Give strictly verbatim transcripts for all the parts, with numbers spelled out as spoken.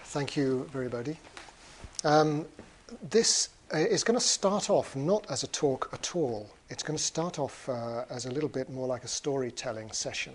Thank you, everybody. Um, this is going to start off not as a talk at all. It's going to start off uh, as a little bit more like a storytelling session.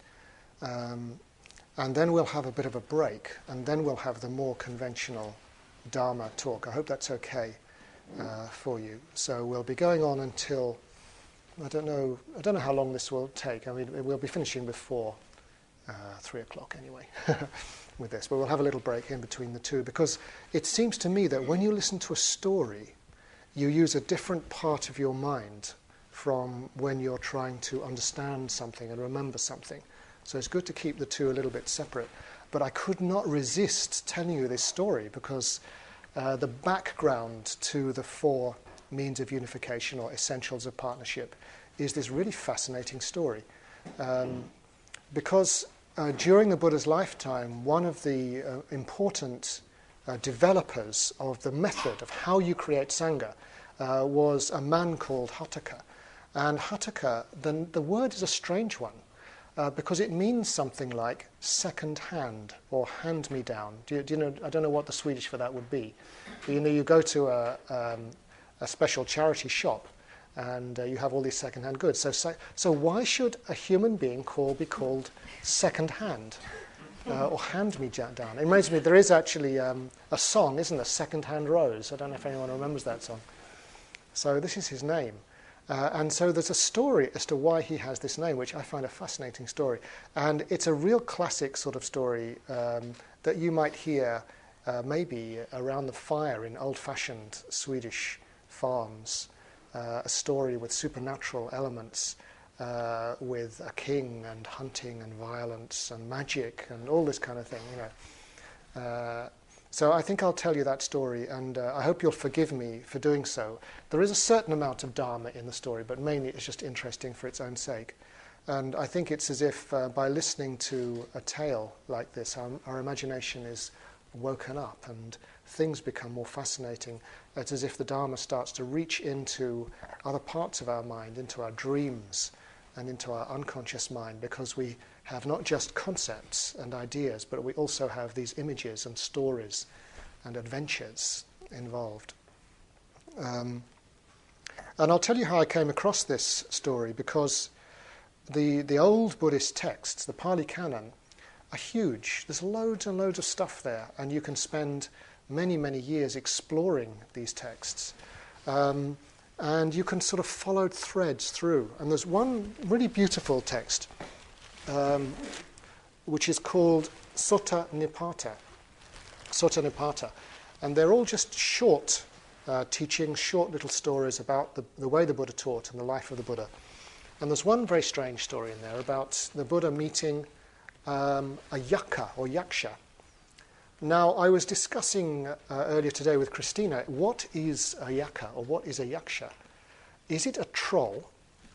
Um, and then we'll have a bit of a break, and then we'll have the more conventional Dharma talk. I hope that's okay uh, for you. So we'll be going on until, I don't know, I don't know how long this will take. I mean, we'll be finishing before uh, three o'clock anyway. With this, but we'll have a little break in between the two, because it seems to me that when you listen to a story, you use a different part of your mind from when you're trying to understand something and remember something. So it's good to keep the two a little bit separate. But I could not resist telling you this story because uh, the background to the four means of unification or essentials of partnership is this really fascinating story. Um, because Uh, during the Buddha's lifetime, one of the uh, important uh, developers of the method of how you create Sangha uh, was a man called Hataka. And Hataka, the, the word is a strange one uh, because it means something like second hand or hand-me-down. Do you, do you know? I don't know what the Swedish for that would be. But, you know, you go to a, um, a special charity shop and uh, you have all these second-hand goods. So, so, so why should a human being call, be called second-hand uh, or hand-me-down? It reminds me, there is actually um, a song, isn't there, Second-Hand Rose? I don't know if anyone remembers that song. So this is his name. Uh, and so there's a story as to why he has this name, which I find a fascinating story. And it's a real classic sort of story um, that you might hear uh, maybe around the fire in old-fashioned Swedish farms. Uh, a story with supernatural elements, uh, with a king and hunting and violence and magic and all this kind of thing, you know. Uh, so I think I'll tell you that story, and uh, I hope you'll forgive me for doing so. There is a certain amount of Dharma in the story, but mainly it's just interesting for its own sake. And I think it's as if uh, by listening to a tale like this, our, our imagination is woken up and things become more fascinating. It's as if the Dharma starts to reach into other parts of our mind, into our dreams and into our unconscious mind, because we have not just concepts and ideas, but we also have these images and stories and adventures involved. Um, and I'll tell you how I came across this story, because the, the old Buddhist texts, the Pali Canon, are huge. There's loads and loads of stuff there, and you can spend many, many years exploring these texts. Um, and you can sort of follow threads through. And there's one really beautiful text, um, which is called Sutta Nipata. Sutta Nipata. And they're all just short uh, teachings, short little stories about the, the way the Buddha taught and the life of the Buddha. And there's one very strange story in there about the Buddha meeting um, a yaka or yaksha. Now, I was discussing uh, earlier today with Christina, what is a yaka or what is a yaksha? Is it a troll?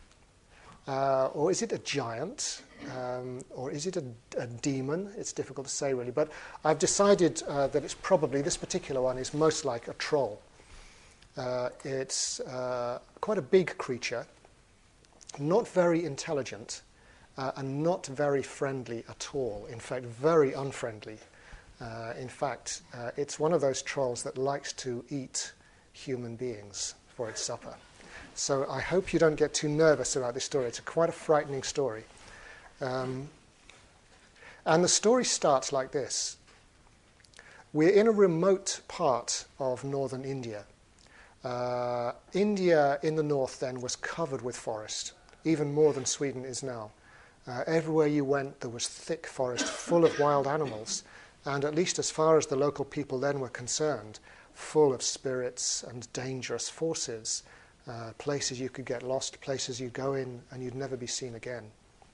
Uh, or is it a giant? Um, or is it a, a demon? It's difficult to say, really. But I've decided uh, that it's probably, this particular one is most like a troll. Uh, it's uh, quite a big creature, not very intelligent, uh, and not very friendly at all. In fact, very unfriendly. Uh, in fact, uh, it's one of those trolls that likes to eat human beings for its supper. So I hope you don't get too nervous about this story. It's a quite a frightening story. Um, and the story starts like this. We're in a remote part of northern India. Uh, India in the north then was covered with forest, even more than Sweden is now. Uh, everywhere you went, there was thick forest full of wild animals. And at least as far as the local people then were concerned, full of spirits and dangerous forces, uh, places you could get lost, places you'd go in and you'd never be seen again.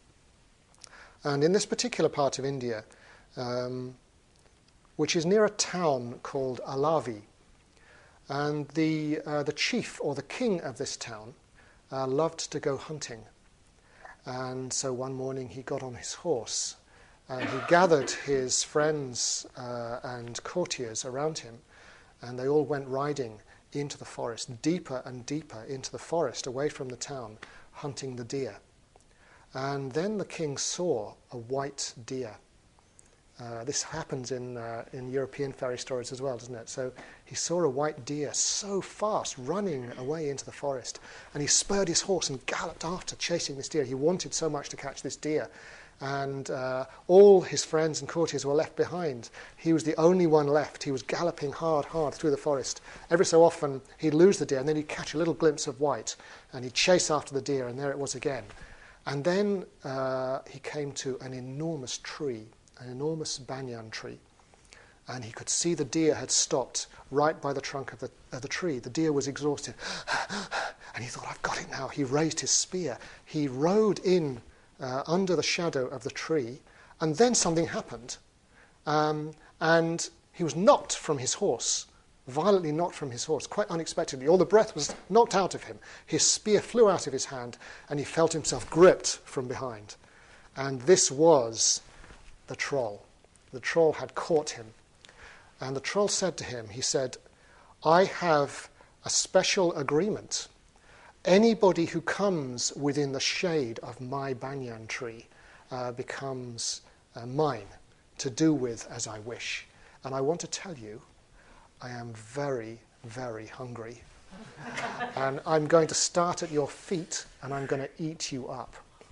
And in this particular part of India, um, which is near a town called Alavi, and the, uh, the chief or the king of this town uh, loved to go hunting. And so one morning he got on his horse, and he gathered his friends uh, and courtiers around him, and they all went riding into the forest, deeper and deeper into the forest, away from the town, hunting the deer. And then the king saw a white deer, Uh, this happens in uh, in European fairy stories as well, doesn't it? So he saw a white deer so fast running away into the forest, and he spurred his horse and galloped after, chasing this deer. He wanted so much to catch this deer, and uh, all his friends and courtiers were left behind. He was the only one left. He was galloping hard, hard through the forest. Every so often he'd lose the deer, and then he'd catch a little glimpse of white, and he'd chase after the deer, and there it was again. And then uh, he came to an enormous tree, an enormous banyan tree, and he could see the deer had stopped right by the trunk of the, of the tree. The deer was exhausted, and he thought, I've got it now. He raised his spear. He rode in uh, under the shadow of the tree, and then something happened, um, and he was knocked from his horse, violently knocked from his horse, quite unexpectedly. All the breath was knocked out of him. His spear flew out of his hand, and he felt himself gripped from behind. And this was the troll. The troll had caught him. And the troll said to him, he said, I have a special agreement. Anybody who comes within the shade of my banyan tree uh, becomes uh, mine to do with as I wish. And I want to tell you, I am very, very hungry. And I'm going to start at your feet, and I'm going to eat you up.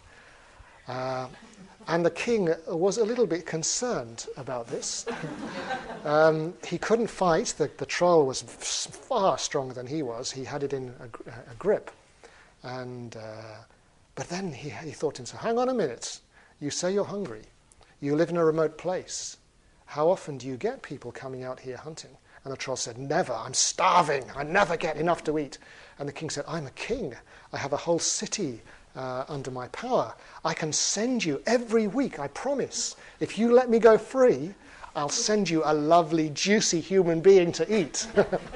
Uh, And the king was a little bit concerned about this. um, he couldn't fight. The, the troll was far stronger than he was. He had it in a, a grip. And uh, but then he, he thought to himself, hang on a minute. You say you're hungry. You live in a remote place. How often do you get people coming out here hunting? And the troll said, never. I'm starving. I never get enough to eat. And the king said, I'm a king. I have a whole city Uh, under my power. I can send you every week, I promise. If you let me go free, I'll send you a lovely, juicy human being to eat.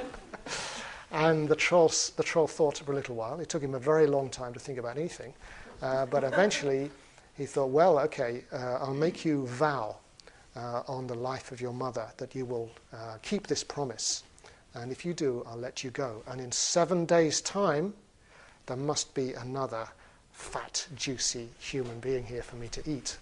And the troll, the troll thought for a little while. It took him a very long time to think about anything. Uh, but eventually he thought, well, okay, uh, I'll make you vow uh, on the life of your mother that you will uh, keep this promise. And if you do, I'll let you go. And in seven days' time, there must be another fat, juicy human being here for me to eat.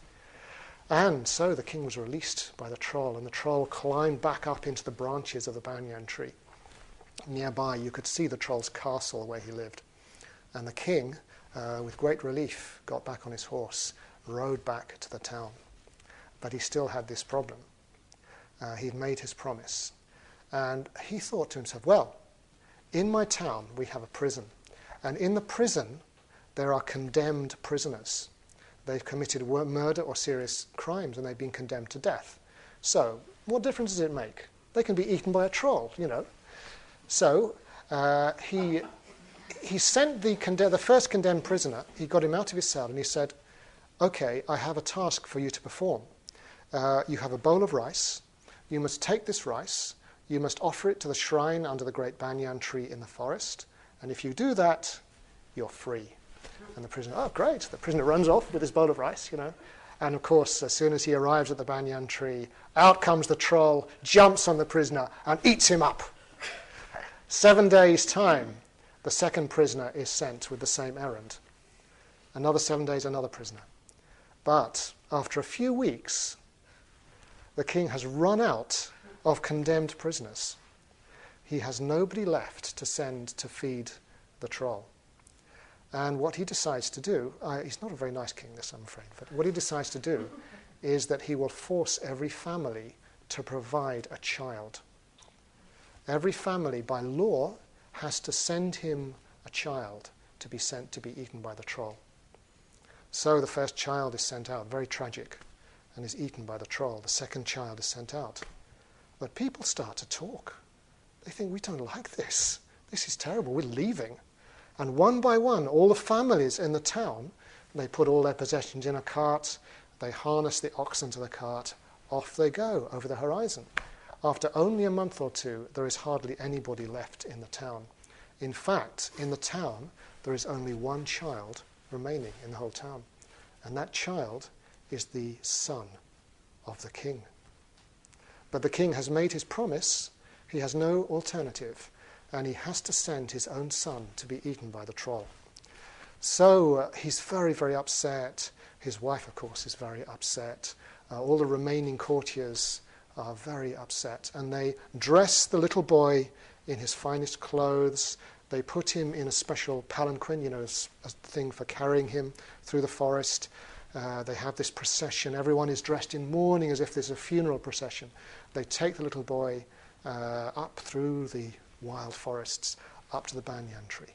And so the king was released by the troll, and the troll climbed back up into the branches of the banyan tree. Nearby, you could see the troll's castle where he lived. And the king, uh, with great relief, got back on his horse, rode back to the town. But he still had this problem. Uh, he'd made his promise. And he thought to himself, well, in my town we have a prison. And in the prison, there are condemned prisoners. They've committed murder or serious crimes, and they've been condemned to death. So, what difference does it make? They can be eaten by a troll, you know. So, uh, he he sent the, conde- the first condemned prisoner, he got him out of his cell, and he said, okay, I have a task for you to perform. Uh, you have a bowl of rice. You must take this rice. You must offer it to the shrine under the great banyan tree in the forest. And if you do that, you're free. And the prisoner, oh, great. The prisoner runs off with his bowl of rice, you know. And, of course, as soon as he arrives at the banyan tree, out comes the troll, jumps on the prisoner, and eats him up. Seven days' time, the second prisoner is sent with the same errand. Another seven days, another prisoner. But after a few weeks, the king has run out of condemned prisoners. He has nobody left to send to feed the troll. And what he decides to do, uh, he's not a very nice king, this, I'm afraid, but what he decides to do is that he will force every family to provide a child. Every family, by law, has to send him a child to be sent to be eaten by the troll. So the first child is sent out, very tragic, and is eaten by the troll. The second child is sent out. But people start to talk. They think, we don't like this. This is terrible. We're leaving. And one by one, all the families in the town, they put all their possessions in a cart, they harness the oxen to the cart, off they go over the horizon. After only a month or two, there is hardly anybody left in the town. In fact, in the town, there is only one child remaining in the whole town. And that child is the son of the king. But the king has made his promise. He has no alternative. And he has to send his own son to be eaten by the troll. So uh, he's very, very upset. His wife, of course, is very upset. Uh, all the remaining courtiers are very upset, and they dress the little boy in his finest clothes. They put him in a special palanquin, you know, a thing for carrying him through the forest. Uh, they have this procession. Everyone is dressed in mourning as if there's a funeral procession. They take the little boy uh, up through the wild forests, up to the banyan tree.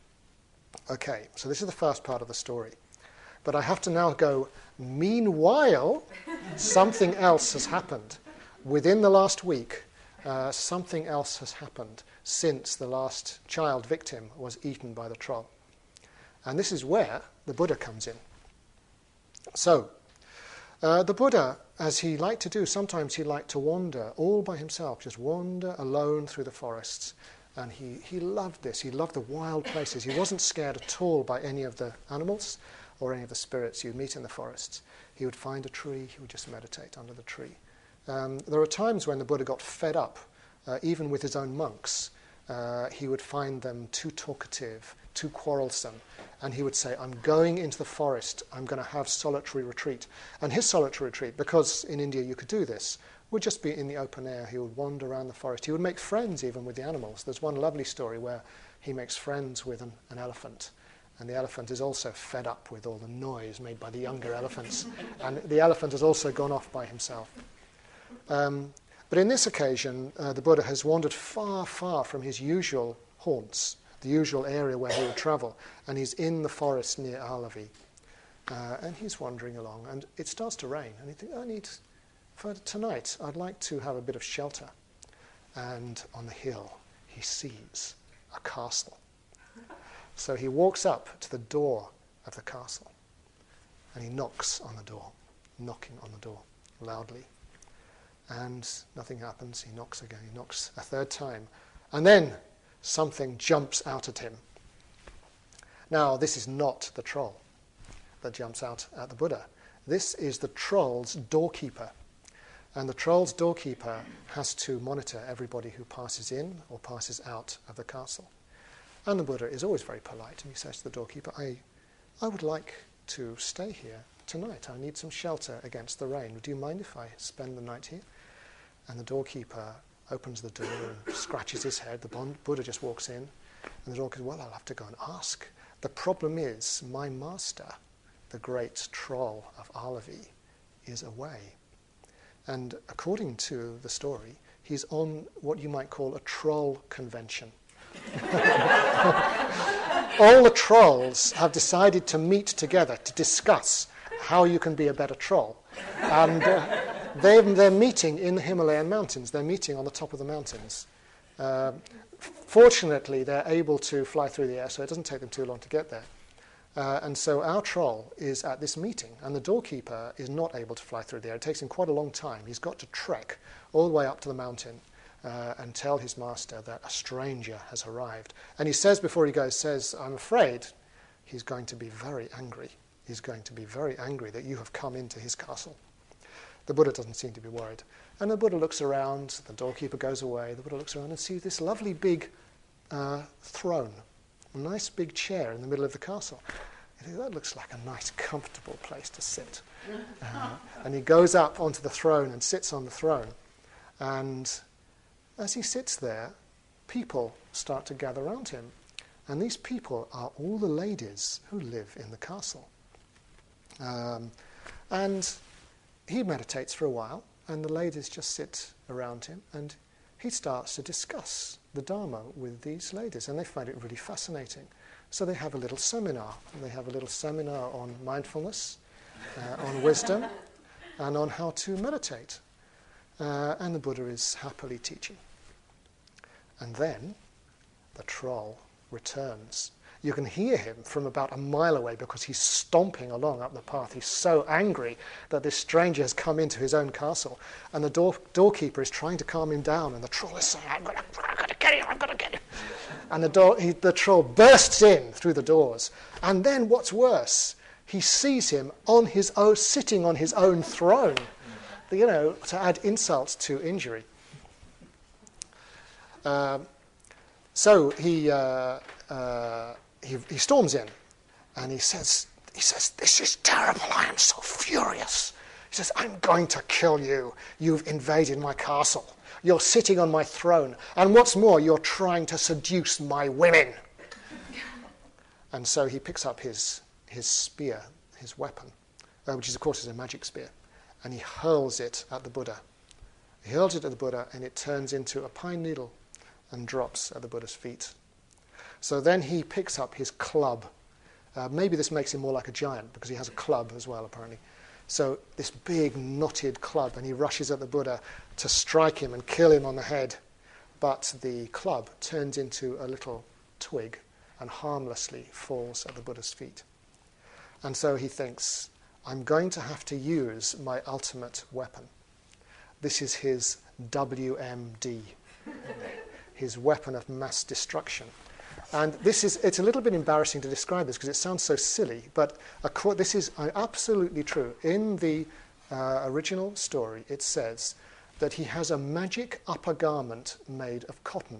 Okay, so this is the first part of the story. But I have to now go, meanwhile, something else has happened. Within the last week, uh, something else has happened since the last child victim was eaten by the troll. And this is where the Buddha comes in. So, uh, the Buddha, as he liked to do, sometimes he liked to wander all by himself, just wander alone through the forests. And he, he loved this. He loved the wild places. He wasn't scared at all by any of the animals or any of the spirits you'd meet in the forests. He would find a tree, he would just meditate under the tree. Um, there are times when the Buddha got fed up, uh, even with his own monks. Uh, he would find them too talkative, too quarrelsome, and he would say, I'm going into the forest, I'm going to have solitary retreat. And his solitary retreat, because in India you could do this, would just be in the open air. He would wander around the forest. He would make friends even with the animals. There's one lovely story where he makes friends with an, an elephant. And the elephant is also fed up with all the noise made by the younger elephants. And the elephant has also gone off by himself. Um, but in this occasion, uh, the Buddha has wandered far, far from his usual haunts, the usual area where he would travel. And he's in the forest near Alavi. Uh, and he's wandering along. And it starts to rain. And he thinks, I need, for tonight, I'd like to have a bit of shelter. And on the hill, he sees a castle. So he walks up to the door of the castle and he knocks on the door, knocking on the door loudly. And nothing happens. He knocks again. He knocks a third time. And then something jumps out at him. Now, this is not the troll that jumps out at the Buddha. This is the troll's doorkeeper. And the troll's doorkeeper has to monitor everybody who passes in or passes out of the castle. And the Buddha is always very polite, and he says to the doorkeeper, I, I would like to stay here tonight. I need some shelter against the rain. Do you mind if I spend the night here? And the doorkeeper opens the door and scratches his head. The Buddha just walks in, and the doorkeeper says, well, I'll have to go and ask. The problem is, my master, the great troll of Alavi, is away. And according to the story, he's on what you might call a troll convention. All the trolls have decided to meet together to discuss how you can be a better troll. And uh, they're, they're meeting in the Himalayan mountains. They're meeting on the top of the mountains. Uh, fortunately, they're able to fly through the air, so it doesn't take them too long to get there. Uh, and so our troll is at this meeting, and the doorkeeper is not able to fly through the air. It takes him quite a long time. He's got to trek all the way up to the mountain uh, and tell his master that a stranger has arrived. And he says before he goes, says, I'm afraid he's going to be very angry. He's going to be very angry that you have come into his castle. The Buddha doesn't seem to be worried. And the Buddha looks around, the doorkeeper goes away, the Buddha looks around and sees this lovely big uh, throne, a nice big chair in the middle of the castle. He thinks, that looks like a nice, comfortable place to sit. Uh, and he goes up onto the throne and sits on the throne. And as he sits there, people start to gather around him. And these people are all the ladies who live in the castle. Um, and he meditates for a while, and the ladies just sit around him, and he starts to discuss the Dharma with these ladies, and they find it really fascinating. So they have a little seminar. They have a little seminar on mindfulness, uh, on wisdom, and on how to meditate. Uh, and the Buddha is happily teaching. And then the troll returns. You can hear him from about a mile away because he's stomping along up the path. He's so angry that this stranger has come into his own castle. And the door, doorkeeper is trying to calm him down. And the troll is saying, I'm going to get him, I'm going to get him. And the, door, he, the troll bursts in through the doors. And then what's worse, he sees him on his own, sitting on his own throne, you know, to add insult to injury. Uh, so he... Uh, uh, He, he storms in, and he says, he says, this is terrible, I am so furious. He says, I'm going to kill you. You've invaded my castle. You're sitting on my throne. And what's more, you're trying to seduce my women. And so he picks up his, his spear, his weapon, uh, which is, of course, is a magic spear, and he hurls it at the Buddha. He hurls it at the Buddha, and it turns into a pine needle and drops at the Buddha's feet. So then he picks up his club. Uh, maybe this makes him more like a giant, because he has a club as well, apparently. So this big, knotted club, and he rushes at the Buddha to strike him and kill him on the head. But the club turns into a little twig and harmlessly falls at the Buddha's feet. And so he thinks, I'm going to have to use my ultimate weapon. This is his W M D, his weapon of mass destruction. And this is, it's a little bit embarrassing to describe this because it sounds so silly, but a, this is absolutely true. In the uh, original story, it says that he has a magic upper garment made of cotton.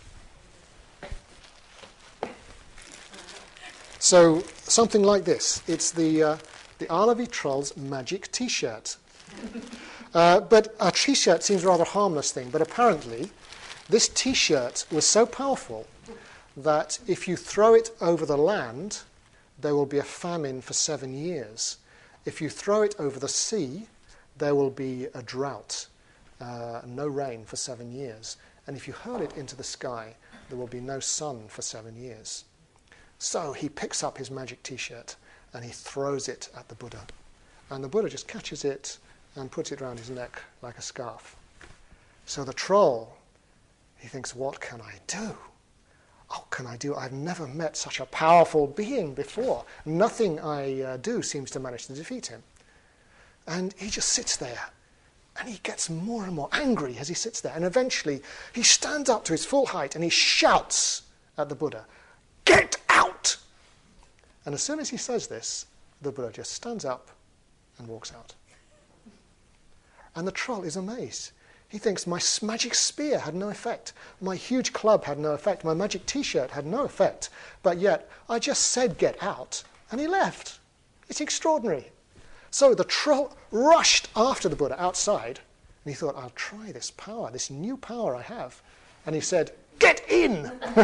So something like this. It's the, uh, the Alavi Troll's magic T-shirt. Uh, but a T-shirt seems a rather harmless thing, but apparently this T-shirt was so powerful that if you throw it over the land, there will be a famine for seven years. If you throw it over the sea, there will be a drought, uh, no rain for seven years. And if you hurl it into the sky, there will be no sun for seven years. So he picks up his magic T-shirt and he throws it at the Buddha. And the Buddha just catches it and puts it around his neck like a scarf. So the troll, he thinks, what can I do? What can I do? I've never met such a powerful being before. Nothing I uh, do seems to manage to defeat him. And he just sits there. And he gets more and more angry as he sits there. And eventually he stands up to his full height and he shouts at the Buddha, "Get out!" And as soon as he says this, the Buddha just stands up and walks out. And the troll is amazed. He thinks, my magic spear had no effect. My huge club had no effect. My magic T-shirt had no effect. But yet, I just said, get out, and he left. It's extraordinary. So the troll rushed after the Buddha outside, and he thought, I'll try this power, this new power I have. And he said, get in!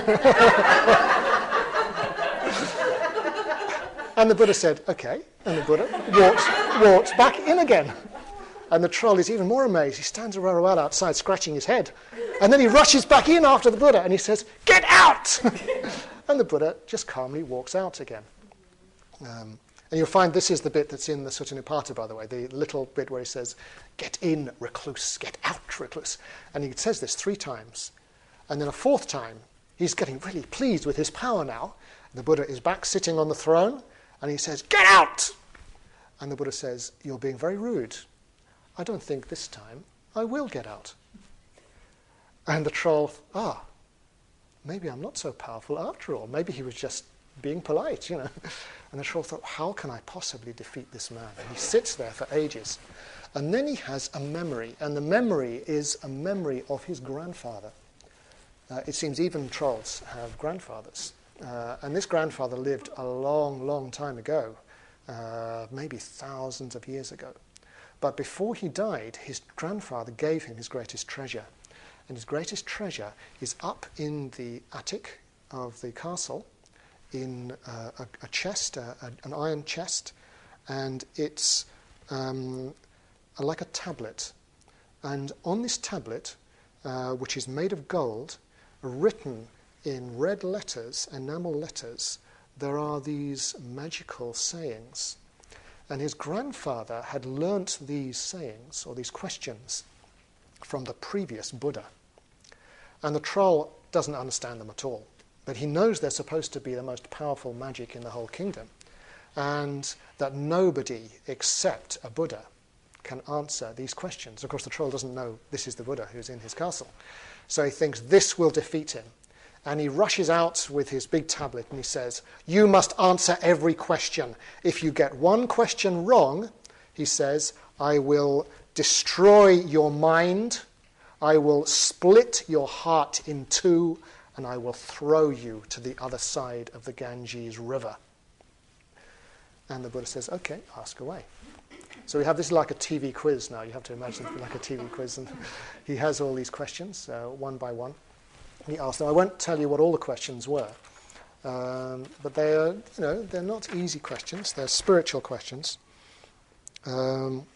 And the Buddha said, okay. And the Buddha walks, walks back in again. And the troll is even more amazed. He stands rather well outside, scratching his head. And then he rushes back in after the Buddha, and he says, get out! And the Buddha just calmly walks out again. Um, and you'll find this is the bit that's in the Sutta Nipata, by the way, the little bit where he says, get in, recluse, get out, recluse. And he says this three times. And then a fourth time, he's getting really pleased with his power now. The Buddha is back sitting on the throne, and he says, get out! And the Buddha says, you're being very rude. I don't think this time I will get out. And the troll, ah, maybe I'm not so powerful after all. Maybe he was just being polite, you know. And the troll thought, how can I possibly defeat this man? And he sits there for ages. And then he has a memory, and the memory is a memory of his grandfather. Uh, it seems even trolls have grandfathers. Uh, and this grandfather lived a long, long time ago, uh, maybe thousands of years ago. But before he died, his grandfather gave him his greatest treasure. And his greatest treasure is up in the attic of the castle, in uh, a, a chest, a, a, an iron chest, and it's um, like a tablet. And on this tablet, uh, which is made of gold, written in red letters, enamel letters, there are these magical sayings. And his grandfather had learnt these sayings, or these questions, from the previous Buddha. And the troll doesn't understand them at all. But he knows they're supposed to be the most powerful magic in the whole kingdom. And that nobody except a Buddha can answer these questions. Of course, the troll doesn't know this is the Buddha who's in his castle. So he thinks this will defeat him. And he rushes out with his big tablet and he says, you must answer every question. If you get one question wrong, he says, I will destroy your mind, I will split your heart in two, and I will throw you to the other side of the Ganges River. And the Buddha says, okay, ask away. So we have this like a T V quiz now. You have to imagine it like a T V quiz. And he has all these questions, uh, one by one. He asked them. I won't tell you what all the questions were, um, but they are, you know, they're not easy questions. They're spiritual questions. Um,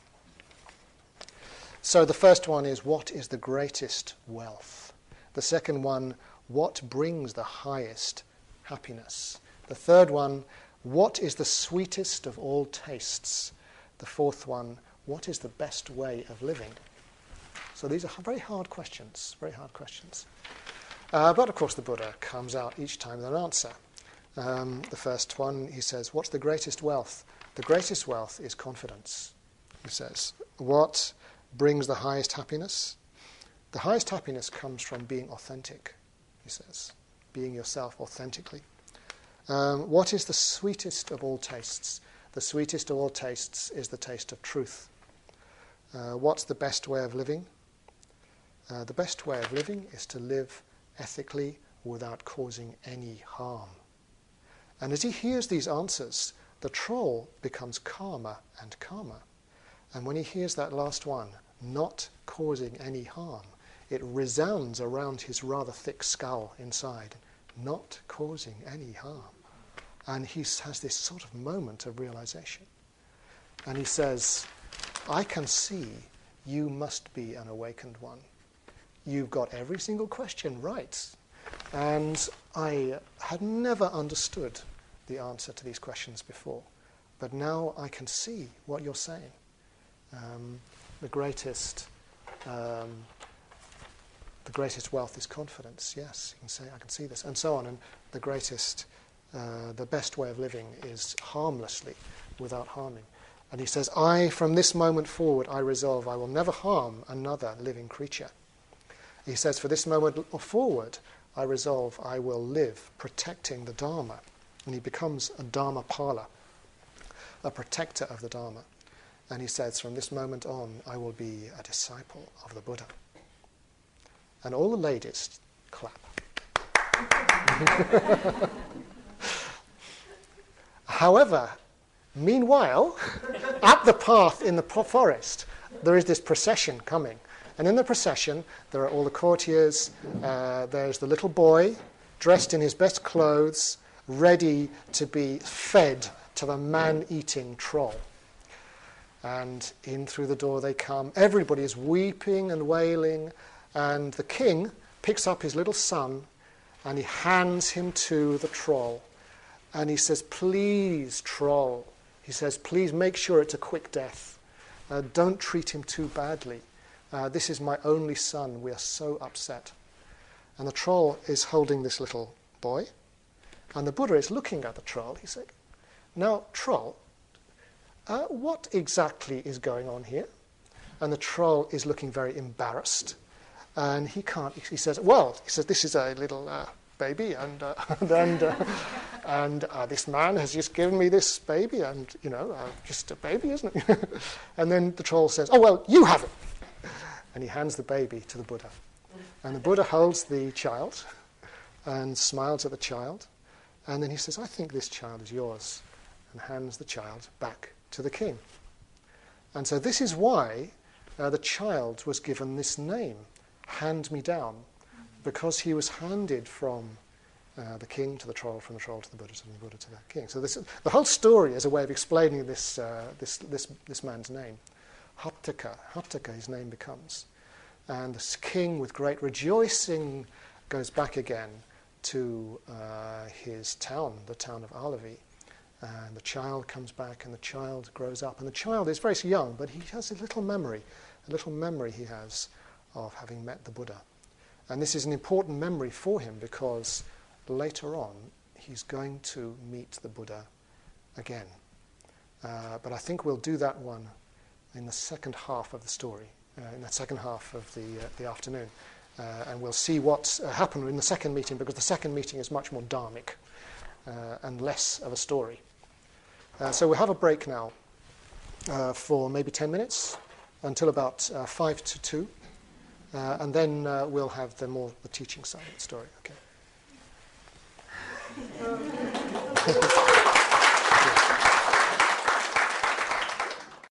so the first one is, what is the greatest wealth? The second one, what brings the highest happiness? The third one, what is the sweetest of all tastes? The fourth one, what is the best way of living? So these are very hard questions, very hard questions. Uh, but of course the Buddha comes out each time with an answer. Um, the first one, he says, what's the greatest wealth? The greatest wealth is confidence, he says. What brings the highest happiness? The highest happiness comes from being authentic, he says, being yourself authentically. Um, what is the sweetest of all tastes? The sweetest of all tastes is the taste of truth. Uh, what's the best way of living? Uh, the best way of living is to live ethically without causing any harm. And as he hears these answers, the troll becomes calmer and calmer. And when he hears that last one, not causing any harm, it resounds around his rather thick skull inside, not causing any harm. And he has this sort of moment of realization. And he says, I can see you must be an awakened one. You've got every single question right. And I had never understood the answer to these questions before. But now I can see what you're saying. Um, the greatest um, the greatest wealth is confidence. Yes, you can say, I can see this. And so on. And the greatest, uh, the best way of living is harmlessly, without harming. And he says, I, from this moment forward, I resolve I will never harm another living creature. He says, for this moment forward, I resolve I will live protecting the Dharma. And he becomes a Dharmapala, a protector of the Dharma. And he says, from this moment on, I will be a disciple of the Buddha. And all the ladies clap. However, meanwhile, at the path in the forest, there is this procession coming. And in the procession, there are all the courtiers. Uh, there's the little boy, dressed in his best clothes, ready to be fed to the man-eating troll. And in through the door they come. Everybody is weeping and wailing. And the king picks up his little son and he hands him to the troll. And he says, please, troll. He says, please make sure it's a quick death. Uh, don't treat him too badly. Uh, this is my only son. We are so upset. And the troll is holding this little boy. And the Buddha is looking at the troll. He said, now, troll, uh, what exactly is going on here? And the troll is looking very embarrassed. And he can't, he says, well, he says, this is a little uh, baby, and uh, and, uh, and uh, this man has just given me this baby, and, you know, uh, just a baby, isn't it? And then the troll says, oh, well, you have it. And he hands the baby to the Buddha. And the Buddha holds the child and smiles at the child. And then he says, I think this child is yours, and hands the child back to the king. And so this is why uh, the child was given this name, Hand Me Down, because he was handed from uh, the king to the troll, from the troll to the Buddha, from the Buddha to the king. So this, the whole story is a way of explaining this, uh, this, this, this man's name. Hattaka, Hattaka his name becomes. And the king, with great rejoicing, goes back again to uh, his town, the town of Alavi. And the child comes back, and the child grows up. And the child is very young, but he has a little memory, a little memory he has of having met the Buddha. And this is an important memory for him because later on he's going to meet the Buddha again. Uh, but I think we'll do that one in the second half of the story, uh, in the second half of the, uh, the afternoon. Uh, and we'll see what uh, happened in the second meeting, because the second meeting is much more dharmic uh, and less of a story. Uh, so we'll have a break now uh, for maybe ten minutes until about uh, five to two. Uh, and then uh, we'll have the more the teaching side of the story. Okay.